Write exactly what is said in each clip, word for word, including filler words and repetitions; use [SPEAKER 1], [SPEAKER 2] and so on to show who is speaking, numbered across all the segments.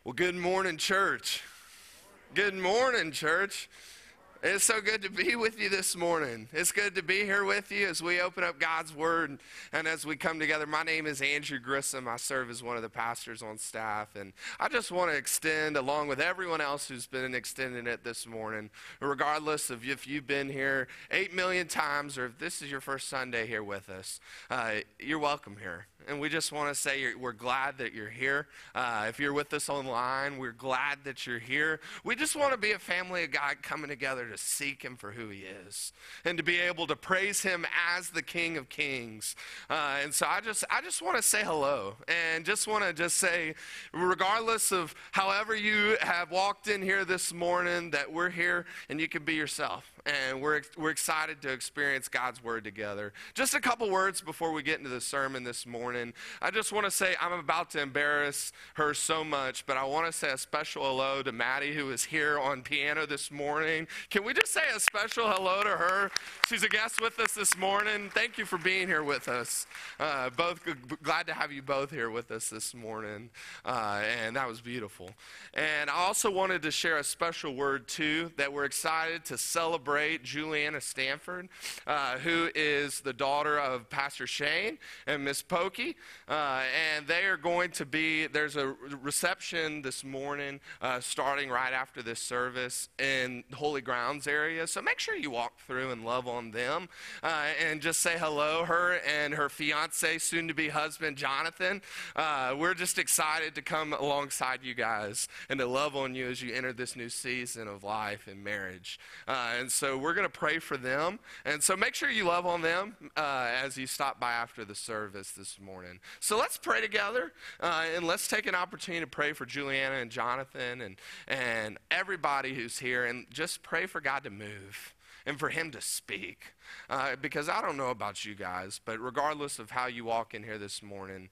[SPEAKER 1] Well, good morning, church. Good morning, church. It's so good to be with you this morning. It's good to be here with you as we open up God's Word and as we come together. My name is Andrew Grissom. I serve as one of the pastors on staff, and I just want to extend, along with everyone else who's been extending it this morning, regardless of if you've been here eight million times or if this is your first Sunday here with us, uh, you're welcome here. And we just want to say you're, we're glad that you're here. Uh, if you're with us online, we're glad that you're here. We just want to be a family of God coming together to seek him for who he is and to be able to praise him as the King of Kings. Uh, and so I just I just want to say hello and just want to just say, regardless of however you have walked in here this morning, that we're here and you can be yourself. And we're we're excited to experience God's Word together. Just a couple words before we get into the sermon this morning. I just want to say I'm about to embarrass her so much, but I want to say a special hello to Maddie, who is here on piano this morning. Can we just say a special hello to her? She's a guest with us this morning. Thank you for being here with us. Uh, both glad to have you both here with us this morning, uh, and that was beautiful. And I also wanted to share a special word too, that we're excited to celebrate Juliana Stanford, uh, who is the daughter of Pastor Shane and Miss Pokey, uh, and they are going to be, there's a reception this morning uh, starting right after this service in the Holy Grounds area, so make sure you walk through and love on them uh, and just say hello. Her and her fiance, soon-to-be husband, Jonathan, uh, we're just excited to come alongside you guys and to love on you as you enter this new season of life and marriage. Uh, and so we're going to pray for them. And so make sure you love on them uh, as you stop by after the service this morning. So let's pray together uh, and let's take an opportunity to pray for Juliana and Jonathan and, and everybody who's here, and just pray for God to move and for him to speak. Uh, because I don't know about you guys, but regardless of how you walk in here this morning,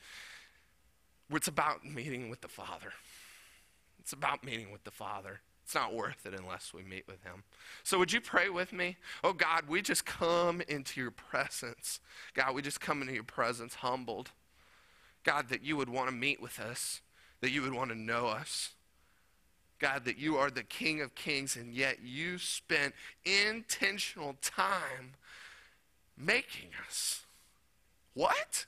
[SPEAKER 1] it's about meeting with the Father. It's about meeting with the Father. It's not worth it unless we meet with him. So would you pray with me? Oh God, we just come into your presence. God, we just come into your presence humbled. God, that you would want to meet with us, that you would want to know us. God, that you are the King of Kings, and yet you spent intentional time making us. What?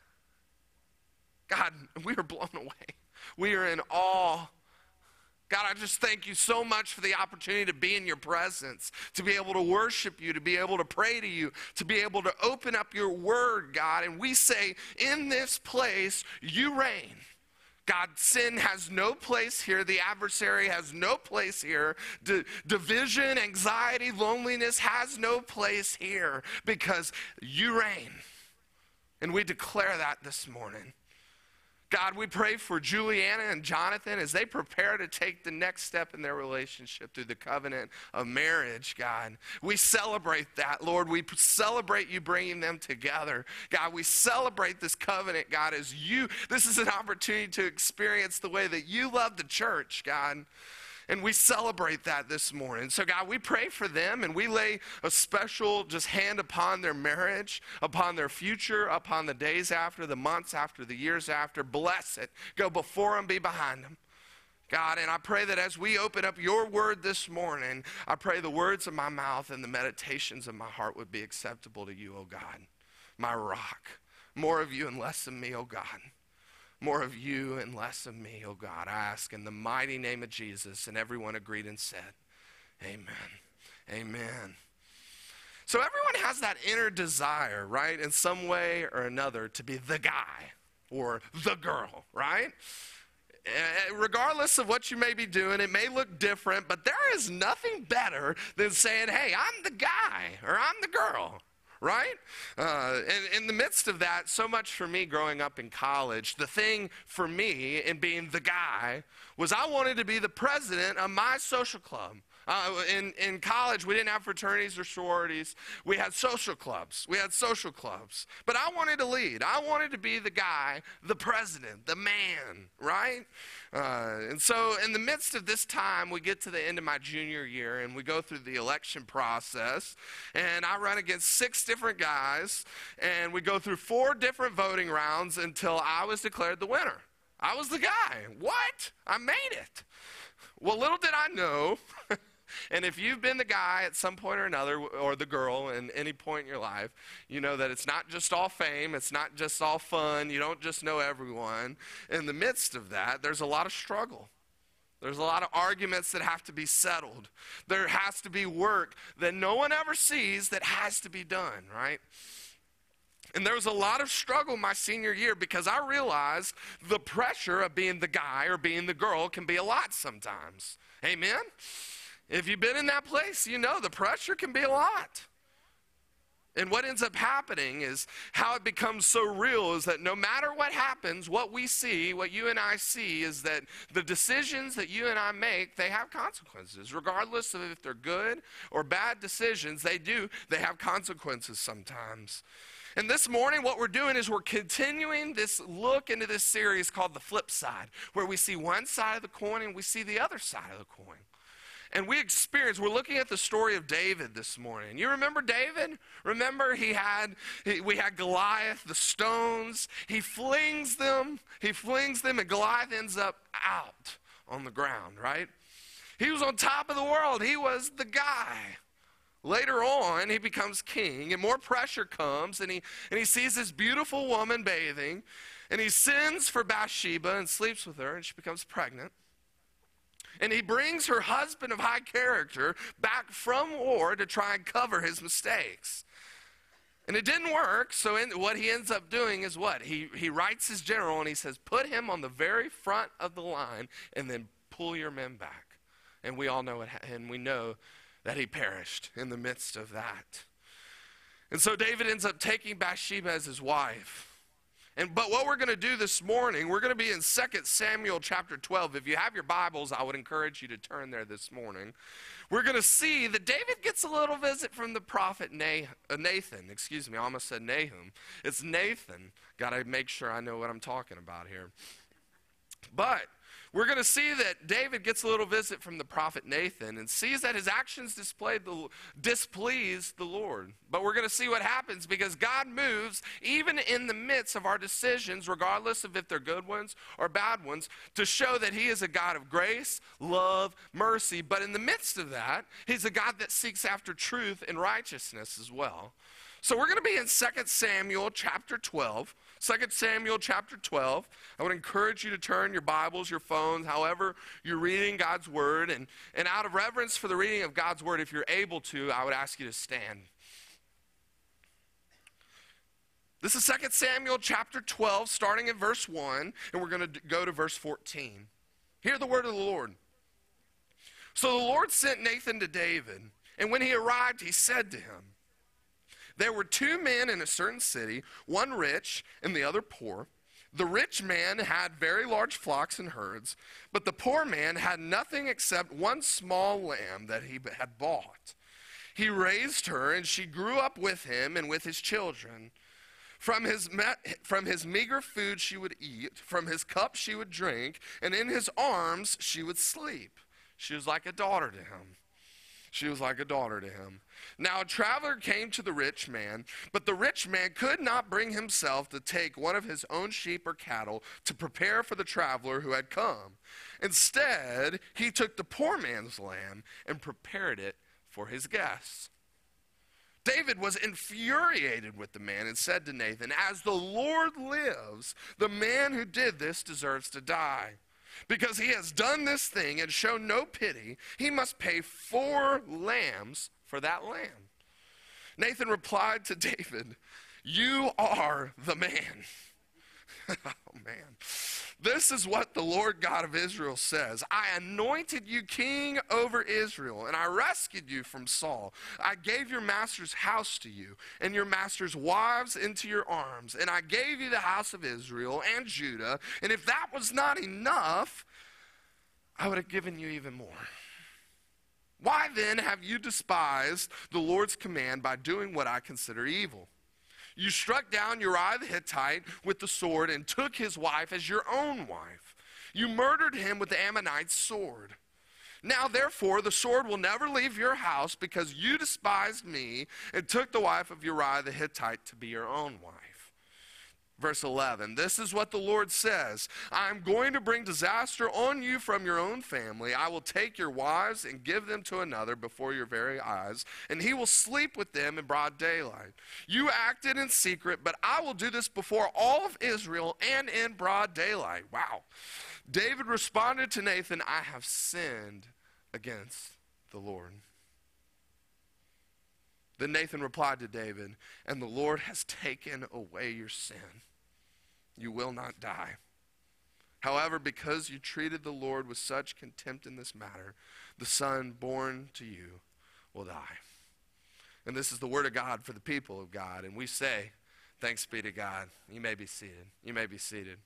[SPEAKER 1] God, we are blown away. We are in awe. God, I just thank you so much for the opportunity to be in your presence, to be able to worship you, to be able to pray to you, to be able to open up your word, God. And we say, in this place, you reign. God, sin has no place here. The adversary has no place here. D- division, anxiety, loneliness has no place here because you reign. And we declare that this morning. God, we pray for Juliana and Jonathan as they prepare to take the next step in their relationship through the covenant of marriage, God. We celebrate that, Lord. We celebrate you bringing them together. God, we celebrate this covenant, God, as you, this is an opportunity to experience the way that you love the church, God. And we celebrate that this morning. So, God, we pray for them, and we lay a special just hand upon their marriage, upon their future, upon the days after, the months after, the years after. Bless it. Go before them, be behind them. God, and I pray that as we open up your word this morning, I pray the words of my mouth and the meditations of my heart would be acceptable to you, oh God, my rock. More of you and less of me, oh God. More of you and less of me, oh God, I ask in the mighty name of Jesus. And everyone agreed and said, amen, amen. So everyone has that inner desire, right, in some way or another to be the guy or the girl, right? Regardless of what you may be doing, it may look different, but there is nothing better than saying, hey, I'm the guy or I'm the girl. Right? Uh, and in the midst of that, so much for me growing up in college, the thing for me in being the guy was I wanted to be the president of my social club. Uh, in, in college, we didn't have fraternities or sororities. We had social clubs. We had social clubs. But I wanted to lead. I wanted to be the guy, the president, the man, right? Uh, and so in the midst of this time, we get to the end of my junior year, and we go through the election process, and I run against six different guys, and we go through four different voting rounds until I was declared the winner. I was the guy. What? I made it. Well, little did I know, and if you've been the guy at some point or another, or the girl in any point in your life, you know that it's not just all fame, it's not just all fun, you don't just know everyone. In the midst of that, there's a lot of struggle. There's a lot of arguments that have to be settled. There has to be work that no one ever sees that has to be done, right? And there was a lot of struggle my senior year because I realized the pressure of being the guy or being the girl can be a lot sometimes. Amen? If you've been in that place, you know the pressure can be a lot. And what ends up happening is how it becomes so real is that no matter what happens, what we see, what you and I see is that the decisions that you and I make, they have consequences. Regardless of if they're good or bad decisions, they do, they have consequences sometimes. And this morning, what we're doing is we're continuing this look into this series called The Flip Side, where we see one side of the coin and we see the other side of the coin. And we experience, we're looking at the story of David this morning. You remember David? Remember he had, he, we had Goliath, the stones. He flings them, he flings them, and Goliath ends up out on the ground, right? He was on top of the world. He was the guy. Later on, he becomes king, and more pressure comes, and he, and he sees this beautiful woman bathing, and he sends for Bathsheba and sleeps with her, and she becomes pregnant. And he brings her husband of high character back from war to try and cover his mistakes. And it didn't work, so in, what he ends up doing is what? He, he writes his general and he says, put him on the very front of the line and then pull your men back. And we all know it, and we know that he perished in the midst of that. And so David ends up taking Bathsheba as his wife. And but what we're going to do this morning, we're going to be in Second Samuel chapter twelve. If you have your Bibles, I would encourage you to turn there this morning. We're going to see that David gets a little visit from the prophet Nathan. Excuse me, I almost said Nahum. It's Nathan. Got to make sure I know what I'm talking about here. But we're going to see that David gets a little visit from the prophet Nathan and sees that his actions displayed the, displeased the Lord. But we're going to see what happens because God moves even in the midst of our decisions, regardless of if they're good ones or bad ones, to show that he is a God of grace, love, mercy. But in the midst of that, he's a God that seeks after truth and righteousness as well. So we're going to be in Second Samuel chapter twelve. Second Samuel chapter twelve. I would encourage you to turn your Bibles, your phones, however you're reading God's word. And, and out of reverence for the reading of God's word, if you're able to, I would ask you to stand. This is Second Samuel chapter twelve, starting in verse one, and we're going to go to verse fourteen. Hear the word of the Lord. So the Lord sent Nathan to David, and when he arrived, he said to him, there were two men in a certain city, one rich and the other poor. The rich man had very large flocks and herds, but the poor man had nothing except one small lamb that he had bought. He raised her, and she grew up with him and with his children. From his, me- from his meager food she would eat, from his cup she would drink, and in his arms she would sleep. She was like a daughter to him. She was like a daughter to him. Now a traveler came to the rich man, but the rich man could not bring himself to take one of his own sheep or cattle to prepare for the traveler who had come. Instead, he took the poor man's lamb and prepared it for his guests. David was infuriated with the man and said to Nathan, as the Lord lives, the man who did this deserves to die. Because he has done this thing and shown no pity, he must pay four lambs for that lamb. Nathan replied to David, you are the man. Oh, man. This is what the Lord God of Israel says. I anointed you king over Israel, and I rescued you from Saul. I gave your master's house to you, and your master's wives into your arms, and I gave you the house of Israel and Judah, and if that was not enough, I would have given you even more. Why then have you despised the Lord's command by doing what I consider evil? You struck down Uriah the Hittite with the sword and took his wife as your own wife. You murdered him with the Ammonite's sword. Now, therefore, the sword will never leave your house because you despised me and took the wife of Uriah the Hittite to be your own wife. Verse eleven, this is what the Lord says. I'm going to bring disaster on you from your own family. I will take your wives and give them to another before your very eyes, and he will sleep with them in broad daylight. You acted in secret, but I will do this before all of Israel and in broad daylight. Wow. David responded to Nathan, I have sinned against the Lord. Then Nathan replied to David, and the Lord has taken away your sin. You will not die. However, because you treated the Lord with such contempt in this matter, the son born to you will die. And this is the word of God for the people of God. And we say, thanks be to God. You may be seated. You may be seated.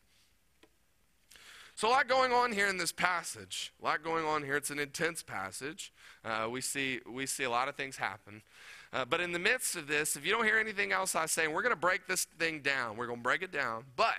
[SPEAKER 1] So a lot going on here in this passage. A lot going on here. It's an intense passage. Uh, we see we see a lot of things happen. Uh, but in the midst of this, if you don't hear anything else I say, we're going to break this thing down. We're going to break it down. But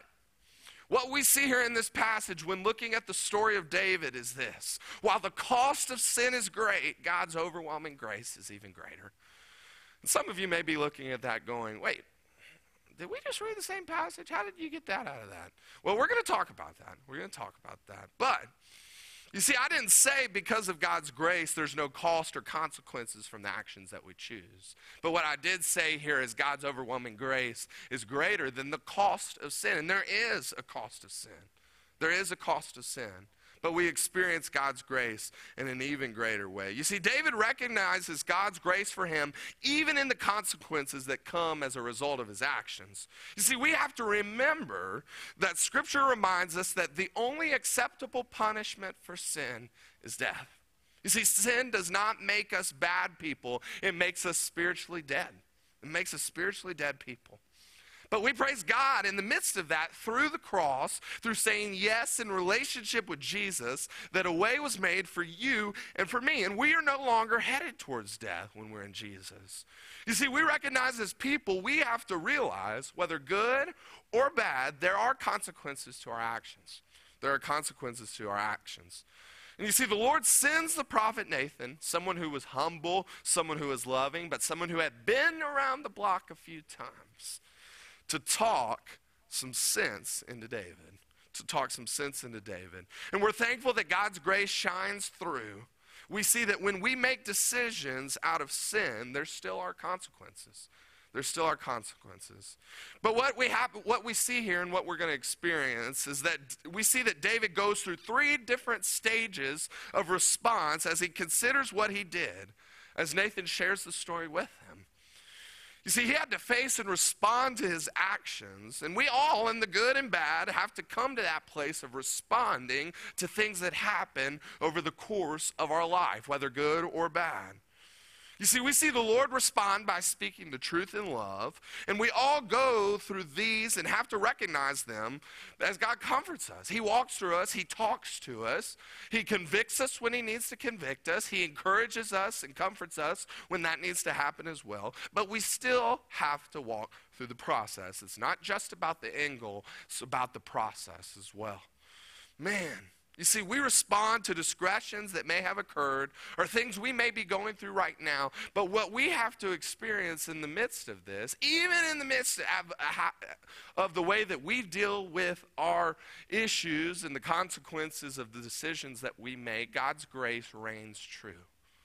[SPEAKER 1] what we see here in this passage when looking at the story of David is this. While the cost of sin is great, God's overwhelming grace is even greater. And some of you may be looking at that going, wait, did we just read the same passage? How did you get that out of that? Well, we're going to talk about that. We're going to talk about that. But you see, I didn't say because of God's grace there's no cost or consequences from the actions that we choose. But what I did say here is God's overwhelming grace is greater than the cost of sin. And there is a cost of sin. There is a cost of sin. But we experience God's grace in an even greater way. You see, David recognizes God's grace for him even in the consequences that come as a result of his actions. You see, we have to remember that Scripture reminds us that the only acceptable punishment for sin is death. You see, sin does not make us bad people. It makes us spiritually dead. It makes us spiritually dead people. But we praise God in the midst of that through the cross, through saying yes in relationship with Jesus, that a way was made for you and for me. And we are no longer headed towards death when we're in Jesus. You see, we recognize as people, we have to realize, whether good or bad, there are consequences to our actions. There are consequences to our actions. And you see, the Lord sends the prophet Nathan, someone who was humble, someone who was loving, but someone who had been around the block a few times, to talk some sense into David, to talk some sense into David. And we're thankful that God's grace shines through. We see that when we make decisions out of sin, there still are consequences. There still are consequences. But what we have, what we see here and what we're going to experience is that we see that David goes through three different stages of response as he considers what he did, as Nathan shares the story with him. You see, he had to face and respond to his actions, and we all, in the good and bad, have to come to that place of responding to things that happen over the course of our life, whether good or bad. You see, we see the Lord respond by speaking the truth in love, and we all go through these and have to recognize them as God comforts us. He walks through us. He talks to us. He convicts us when he needs to convict us. He encourages us and comforts us when that needs to happen as well. But we still have to walk through the process. It's not just about the end goal. It's about the process as well. Man. You see, we respond to discretions that may have occurred or things we may be going through right now. But what we have to experience in the midst of this, even in the midst of, of the way that we deal with our issues and the consequences of the decisions that we make, God's grace reigns true.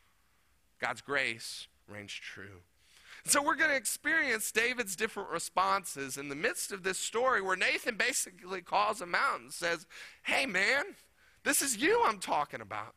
[SPEAKER 1] God's grace reigns true. So we're going to experience David's different responses in the midst of this story where Nathan basically calls him out and says, hey, man, this is you I'm talking about.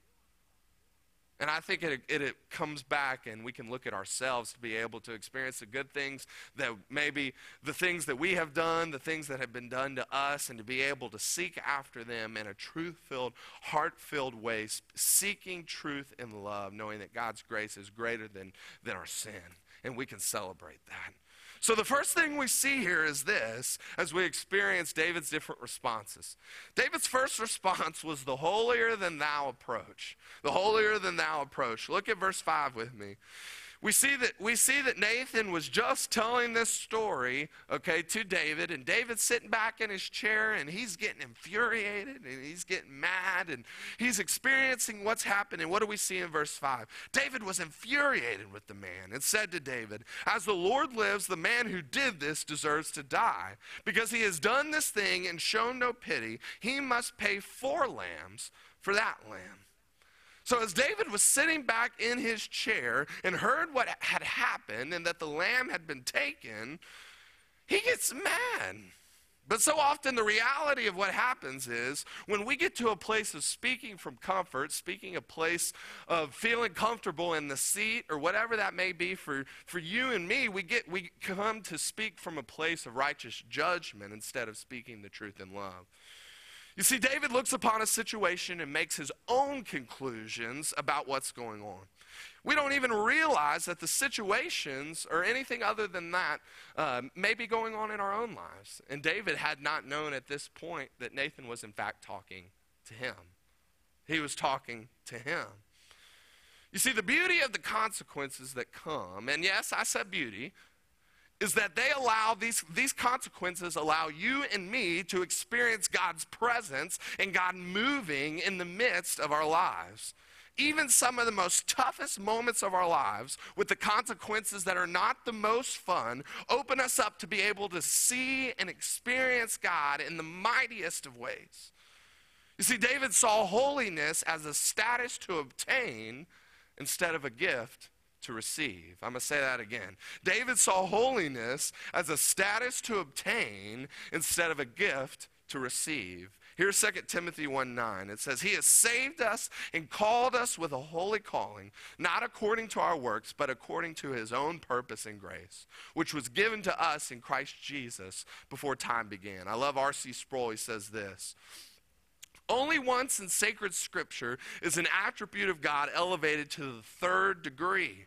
[SPEAKER 1] And I think it, it, it comes back and we can look at ourselves to be able to experience the good things that maybe the things that we have done, the things that have been done to us, and to be able to seek after them in a truth-filled, heart-filled way, seeking truth and love, knowing that God's grace is greater than, than our sin. And we can celebrate that. So the first thing we see here is this, as we experience David's different responses. David's first response was the holier than thou approach. The holier than thou approach. Look at verse five with me. We see that we see that Nathan was just telling this story, okay, to David, and David's sitting back in his chair and he's getting infuriated and he's getting mad and he's experiencing what's happening. What do we see in verse five? David was infuriated with the man and said to David, "As the Lord lives, the man who did this deserves to die, because he has done this thing and shown no pity. He must pay four lambs for that lamb." So as David was sitting back in his chair and heard what had happened and that the lamb had been taken, he gets mad. But so often the reality of what happens is when we get to a place of speaking from comfort, speaking a place of feeling comfortable in the seat or whatever that may be for, for you and me, we get we come to speak from a place of righteous judgment instead of speaking the truth in love. You see, David looks upon a situation and makes his own conclusions about what's going on. We don't even realize that the situations or anything other than that uh, may be going on in our own lives. And David had not known at this point that Nathan was in fact talking to him. He was talking to him. You see, the beauty of the consequences that come, and yes, I said beauty, is that they allow, these, these consequences allow you and me to experience God's presence and God moving in the midst of our lives. Even some of the most toughest moments of our lives, with the consequences that are not the most fun, open us up to be able to see and experience God in the mightiest of ways. You see, David saw holiness as a status to obtain instead of a gift to receive. I'm going to say that again. David saw holiness as a status to obtain instead of a gift to receive. Here's Second Timothy one nine. It says, "He has saved us and called us with a holy calling, not according to our works, but according to his own purpose and grace, which was given to us in Christ Jesus before time began." I love R C Sproul. He says this: "Only once in sacred scripture is an attribute of God elevated to the third degree.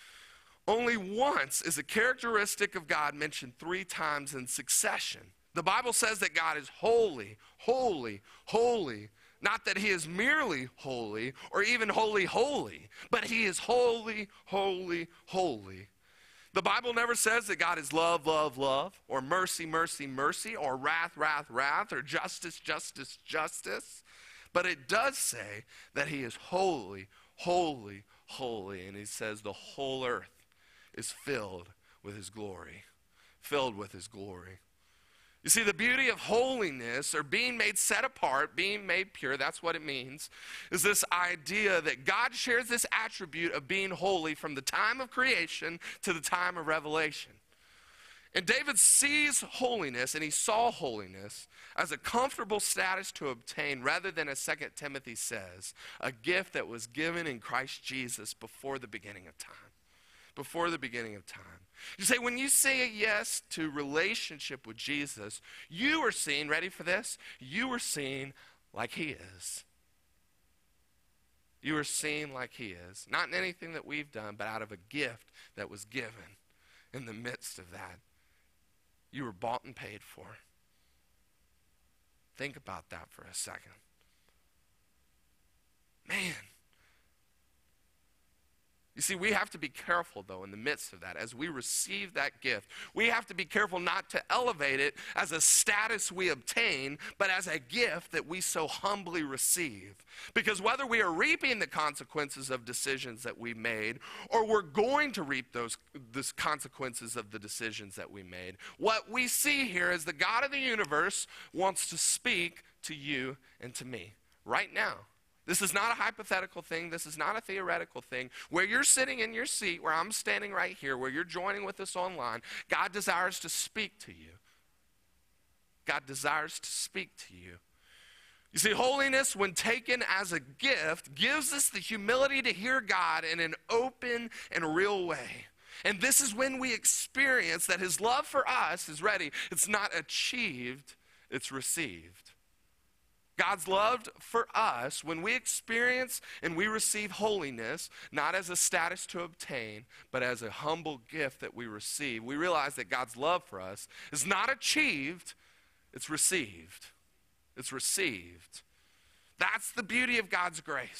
[SPEAKER 1] Only once is a characteristic of God mentioned three times in succession. The Bible says that God is holy, holy, holy. Not that he is merely holy or even holy, holy, but he is holy, holy, holy. The Bible never says that God is love, love, love, or mercy, mercy, mercy, or wrath, wrath, wrath, or justice, justice, justice. But it does say that he is holy, holy, holy. And he says the whole earth is filled with his glory, filled with his glory. You see, the beauty of holiness, or being made set apart, being made pure, that's what it means, is this idea that God shares this attribute of being holy from the time of creation to the time of revelation. And David sees holiness, and he saw holiness as a comfortable status to obtain, rather than, as Second Timothy says, a gift that was given in Christ Jesus before the beginning of time. Before the beginning of time. You say, when you say a yes to relationship with Jesus, you are seen, ready for this? You are seen like he is. You are seen like he is. Not in anything that we've done, but out of a gift that was given in the midst of that. You were bought and paid for. Think about that for a second. Man. You see, we have to be careful, though, in the midst of that. As we receive that gift, we have to be careful not to elevate it as a status we obtain, but as a gift that we so humbly receive. Because whether we are reaping the consequences of decisions that we made, or we're going to reap those, those consequences of the decisions that we made, what we see here is the God of the universe wants to speak to you and to me right now. This is not a hypothetical thing. This is not a theoretical thing. Where you're sitting in your seat, where I'm standing right here, where you're joining with us online, God desires to speak to you. God desires to speak to you. You see, holiness, when taken as a gift, gives us the humility to hear God in an open and real way. And this is when we experience that his love for us is ready. It's not achieved, it's received. God's love for us, when we experience and we receive holiness, not as a status to obtain, but as a humble gift that we receive, we realize that God's love for us is not achieved, it's received. It's received. That's the beauty of God's grace.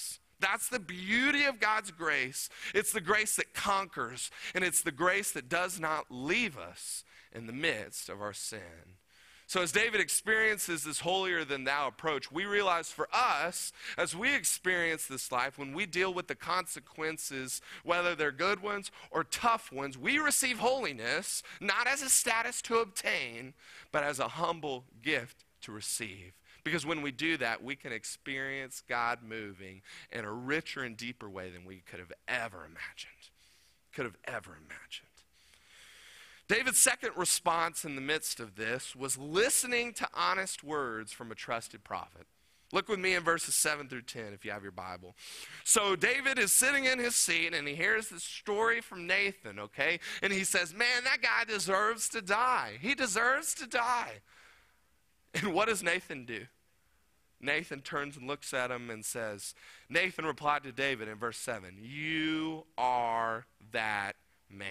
[SPEAKER 1] That's the beauty of God's grace. It's the grace that conquers, and it's the grace that does not leave us in the midst of our sin. So as David experiences this holier-than-thou approach, we realize for us, as we experience this life, when we deal with the consequences, whether they're good ones or tough ones, we receive holiness not as a status to obtain, but as a humble gift to receive. Because when we do that, we can experience God moving in a richer and deeper way than we could have ever imagined. Could have ever imagined. David's second response in the midst of this was listening to honest words from a trusted prophet. Look with me in verses seven through ten if you have your Bible. So David is sitting in his seat and he hears this story from Nathan, okay? And he says, man, that guy deserves to die. He deserves to die. And what does Nathan do? Nathan turns and looks at him and says, Nathan replied to David in verse seven, you are that man.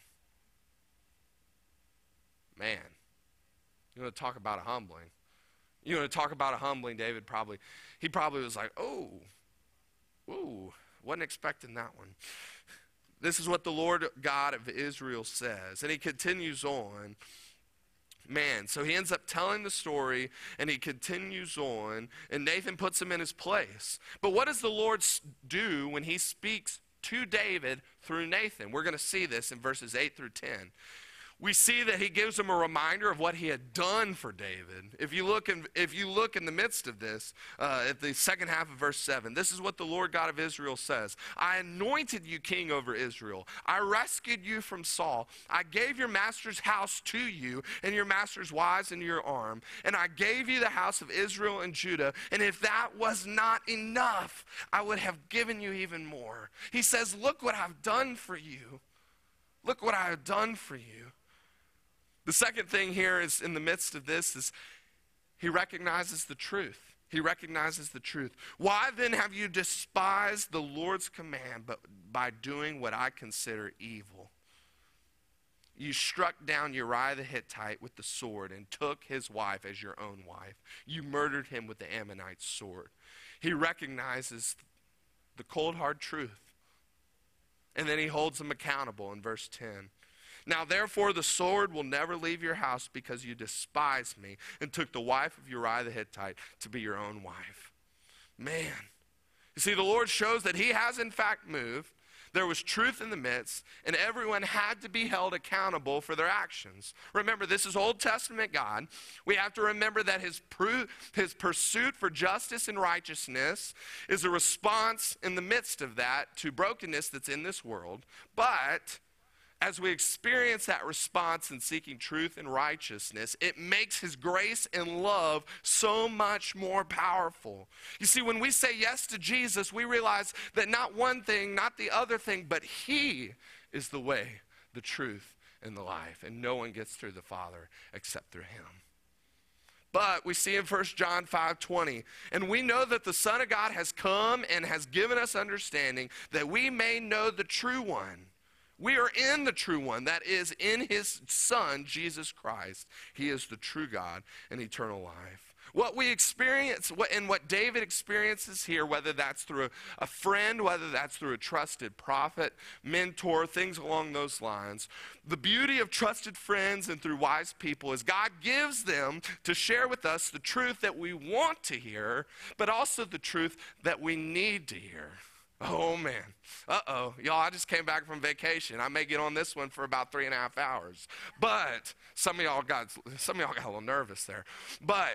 [SPEAKER 1] Man, you want to talk about a humbling. You want to talk about a humbling, David probably, he probably was like, oh, whoa, wasn't expecting that one. This is what the Lord God of Israel says. And he continues on. Man, so he ends up telling the story, and he continues on, and Nathan puts him in his place. But what does the Lord do when he speaks to David through Nathan? We're going to see this in verses eight through ten. We see that he gives him a reminder of what he had done for David. If you look in, if you look in the midst of this, uh, at the second half of verse seven, this is what the Lord God of Israel says. I anointed you king over Israel. I rescued you from Saul. I gave your master's house to you and your master's wives into your arm. And I gave you the house of Israel and Judah. And if that was not enough, I would have given you even more. He says, look what I've done for you. Look what I have done for you. The second thing here is in the midst of this is he recognizes the truth. He recognizes the truth. Why then have you despised the Lord's command but by doing what I consider evil? You struck down Uriah the Hittite with the sword and took his wife as your own wife. You murdered him with the Ammonite sword. He recognizes the cold hard truth. And then he holds them accountable in verse ten. Now, therefore, the sword will never leave your house because you despised me and took the wife of Uriah the Hittite to be your own wife. Man. You see, the Lord shows that he has in fact moved. There was truth in the midst, and everyone had to be held accountable for their actions. Remember, this is Old Testament God. We have to remember that his, pru- his pursuit for justice and righteousness is a response in the midst of that to brokenness that's in this world. But as we experience that response in seeking truth and righteousness, it makes his grace and love so much more powerful. You see, when we say yes to Jesus, we realize that not one thing, not the other thing, but he is the way, the truth, and the life. And no one gets through the Father except through him. But we see in First John five twenty, and we know that the Son of God has come and has given us understanding that we may know the true one. We are in the true one, that is in his Son, Jesus Christ. He is the true God and eternal life. What we experience, and what David experiences here, whether that's through a, a friend, whether that's through a trusted prophet, mentor, things along those lines, the beauty of trusted friends and through wise people is God gives them to share with us the truth that we want to hear, but also the truth that we need to hear. Oh, man. Uh-oh. Y'all, I just came back from vacation. I may get on this one for about three and a half hours. But some of y'all got some of y'all got a little nervous there. But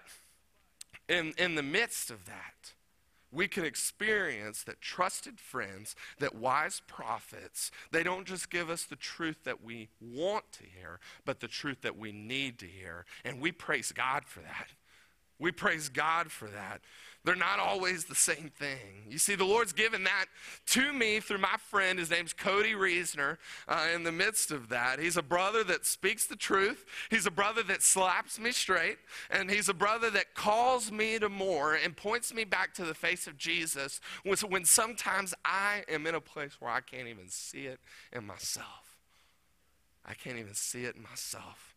[SPEAKER 1] in, in the midst of that, we can experience that trusted friends, that wise prophets, they don't just give us the truth that we want to hear, but the truth that we need to hear. And we praise God for that. We praise God for that. They're not always the same thing. You see, the Lord's given that to me through my friend. His name's Cody Reesner. Uh, in the midst of that, he's a brother that speaks the truth. He's a brother that slaps me straight. And he's a brother that calls me to more and points me back to the face of Jesus when, when sometimes I am in a place where I can't even see it in myself. I can't even see it in myself.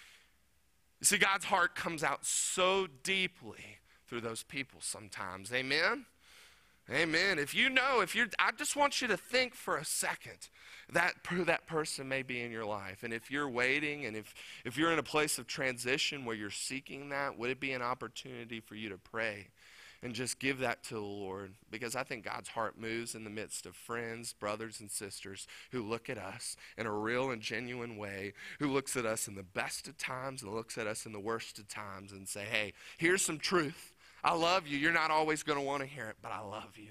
[SPEAKER 1] You see, God's heart comes out so deeply through those people sometimes. Amen? Amen. If you know, if you're, I just want you to think for a second that who that person may be in your life. And if you're waiting, and if, if you're in a place of transition where you're seeking that, would it be an opportunity for you to pray and just give that to the Lord? Because I think God's heart moves in the midst of friends, brothers, and sisters who look at us in a real and genuine way, who looks at us in the best of times and looks at us in the worst of times and say, hey, here's some truth. I love you. You're not always going to want to hear it, but I love you.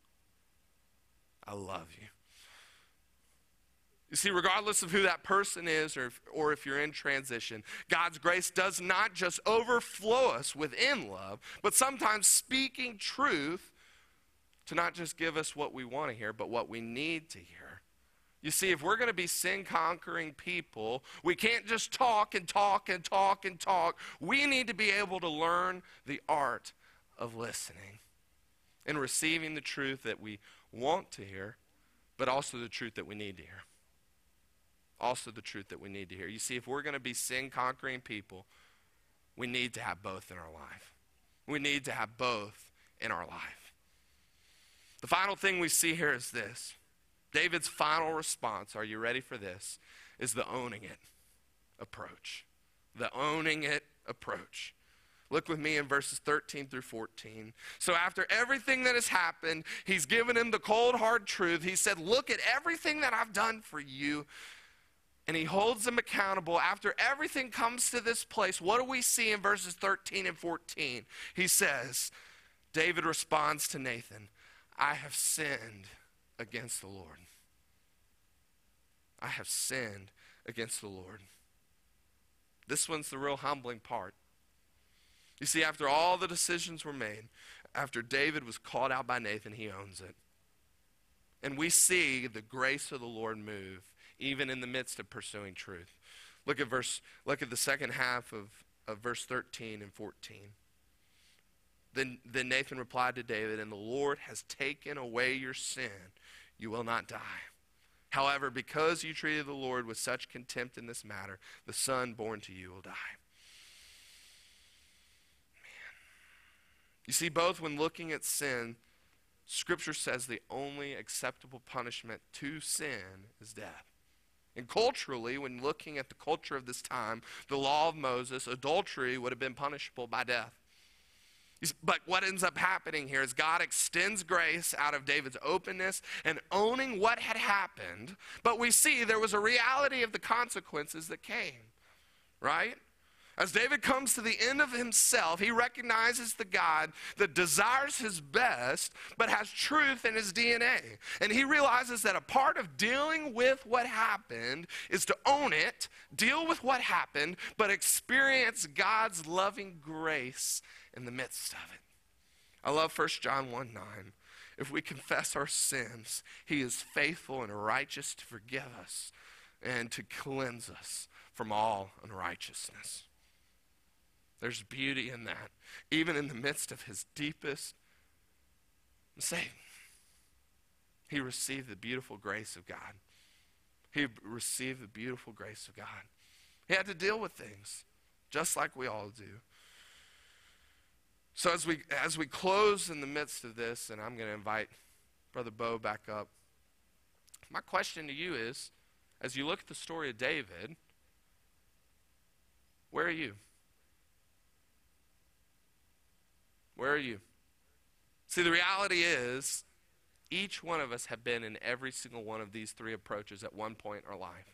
[SPEAKER 1] I love you. You see, regardless of who that person is, or if, or if you're in transition, God's grace does not just overflow us within love, but sometimes speaking truth to not just give us what we want to hear, but what we need to hear. You see, if we're going to be sin-conquering people, we can't just talk and talk and talk and talk. We need to be able to learn the art of listening and receiving the truth that we want to hear, but also the truth that we need to hear. Also the truth that we need to hear. You see, if we're going to be sin-conquering people, we need to have both in our life. We need to have both in our life. The final thing we see here is this. David's final response, are you ready for this, is the owning it approach. The owning it approach. Look with me in verses thirteen through fourteen. So after everything that has happened, he's given him the cold, hard truth. He said, look at everything that I've done for you. And he holds them accountable. After everything comes to this place, what do we see in verses thirteen and fourteen? He says, David responds to Nathan, I have sinned against the Lord. I have sinned against the Lord. This one's the real humbling part. You see, after all the decisions were made, after David was called out by Nathan, he owns it. And we see the grace of the Lord move, even in the midst of pursuing truth. Look at verse, look at the second half of, of verse thirteen and fourteen. Then, then Nathan replied to David, and the Lord has taken away your sin. You will not die. However, because you treated the Lord with such contempt in this matter, the son born to you will die. Man. You see, both when looking at sin, Scripture says the only acceptable punishment to sin is death. And culturally, when looking at the culture of this time, the law of Moses, adultery would have been punishable by death. But what ends up happening here is God extends grace out of David's openness and owning what had happened. But we see there was a reality of the consequences that came, right? As David comes to the end of himself, he recognizes the God that desires his best, but has truth in his D N A. And he realizes that a part of dealing with what happened is to own it, deal with what happened, but experience God's loving grace in the midst of it. I love First John one nine. If we confess our sins, he is faithful and righteous to forgive us and to cleanse us from all unrighteousness. There's beauty in that. Even in the midst of his deepest mistake, he received the beautiful grace of God. He received the beautiful grace of God. He had to deal with things, just like we all do. So as we as we close in the midst of this, and I'm going to invite Brother Bo back up, my question to you is, as you look at the story of David, where are you? Where are you? See, the reality is, each one of us have been in every single one of these three approaches at one point in our life.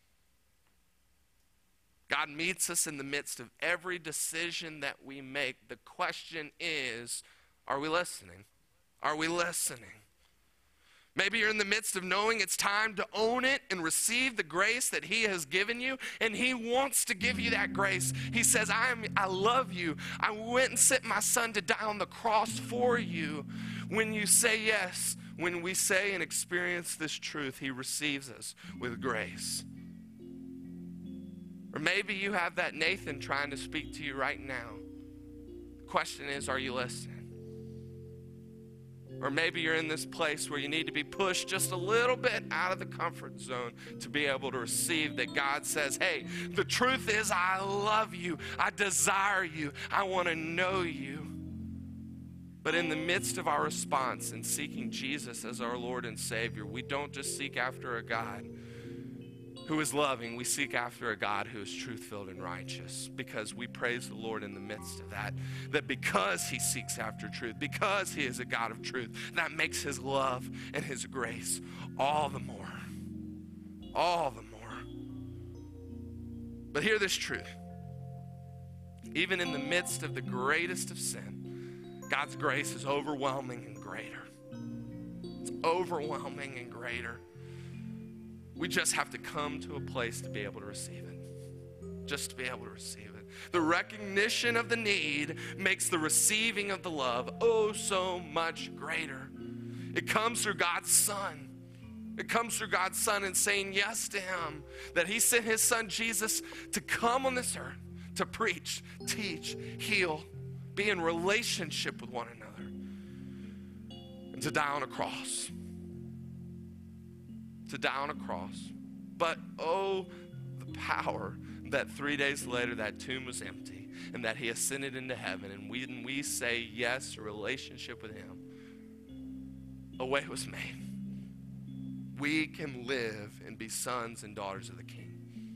[SPEAKER 1] God meets us in the midst of every decision that we make. The question is, are we listening? Are we listening? Maybe you're in the midst of knowing it's time to own it and receive the grace that he has given you, and he wants to give you that grace. He says, I am, I love you. I went and sent my son to die on the cross for you. When you say yes, when we say and experience this truth, he receives us with grace. Or maybe you have that Nathan trying to speak to you right now. The question is, are you listening? Or maybe you're in this place where you need to be pushed just a little bit out of the comfort zone to be able to receive that God says, hey, the truth is I love you. I desire you. I want to know you. But in the midst of our response in seeking Jesus as our Lord and Savior, we don't just seek after a God who is loving. We seek after a God who is truth-filled and righteous, because we praise the Lord in the midst of that. That because he seeks after truth, because he is a God of truth, that makes his love and his grace all the more. All the more. But hear this truth. Even in the midst of the greatest of sin, God's grace is overwhelming and greater. It's overwhelming and greater. We just have to come to a place to be able to receive it. Just to be able to receive it. The recognition of the need makes the receiving of the love oh so much greater. It comes through God's Son. It comes through God's Son and saying yes to him. That he sent his Son Jesus to come on this earth, to preach, teach, heal, be in relationship with one another, and to die on a cross. To die on a cross. But oh, the power that three days later that tomb was empty and that he ascended into heaven, and when we say yes to relationship with him, a way was made. We can live and be sons and daughters of the King.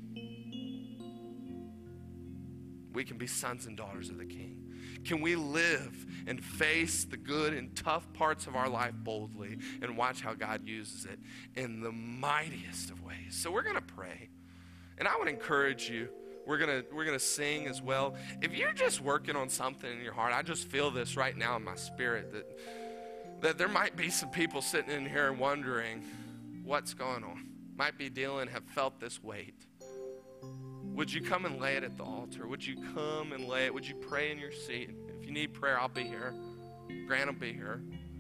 [SPEAKER 1] We can be sons and daughters of the King. Can we live and face the good and tough parts of our life boldly and watch how God uses it in the mightiest of ways? So we're going to pray. And I would encourage you, we're going to we're going to sing as well. If you're just working on something in your heart, I just feel this right now in my spirit that, that there might be some people sitting in here and wondering what's going on. Might be dealing, have felt this weight. Would you come and lay it at the altar? Would you come and lay it? Would you pray in your seat? If you need prayer, I'll be here. Grant will be here.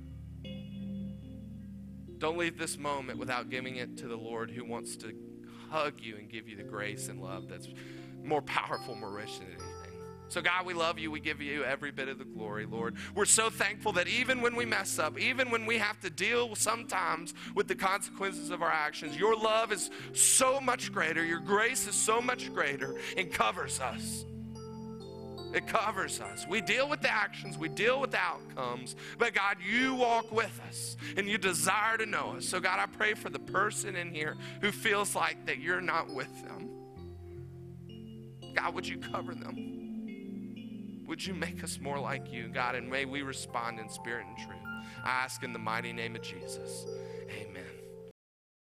[SPEAKER 1] Don't leave this moment without giving it to the Lord, who wants to hug you and give you the grace and love that's more powerful, more rich than anything. So God, we love you. We give you every bit of the glory, Lord. We're so thankful that even when we mess up, even when we have to deal sometimes with the consequences of our actions, your love is so much greater. Your grace is so much greater and covers us. It covers us. We deal with the actions. We deal with the outcomes. But God, you walk with us and you desire to know us. So God, I pray for the person in here who feels like that you're not with them. God, would you cover them? Would you make us more like you, God, and may we respond in spirit and truth. I ask in the mighty name of Jesus. Amen.